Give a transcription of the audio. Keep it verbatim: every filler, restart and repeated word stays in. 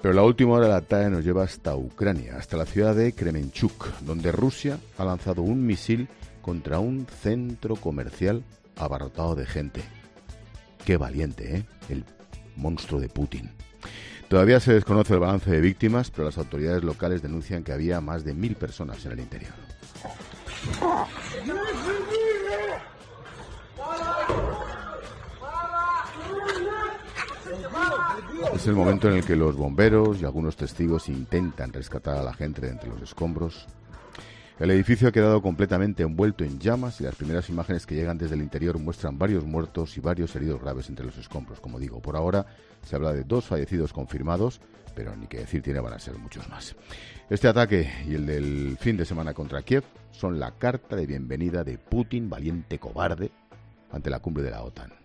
Pero la última hora de la tarde nos lleva hasta Ucrania, hasta la ciudad de Kremenchuk, donde Rusia ha lanzado un misil contra un centro comercial abarrotado de gente. Qué valiente, ¿eh? El monstruo de Putin. Todavía se desconoce el balance de víctimas, pero las autoridades locales denuncian que había más de mil personas en el interior. Es el momento en el que los bomberos y algunos testigos intentan rescatar a la gente de entre los escombros. El edificio ha quedado completamente envuelto en llamas y las primeras imágenes que llegan desde el interior muestran varios muertos y varios heridos graves entre los escombros. Como digo, por ahora se habla de dos fallecidos confirmados, pero ni que decir tiene, van a ser muchos más. Este ataque y el del fin de semana contra Kiev son la carta de bienvenida de Putin, valiente cobarde, ante la cumbre de la OTAN.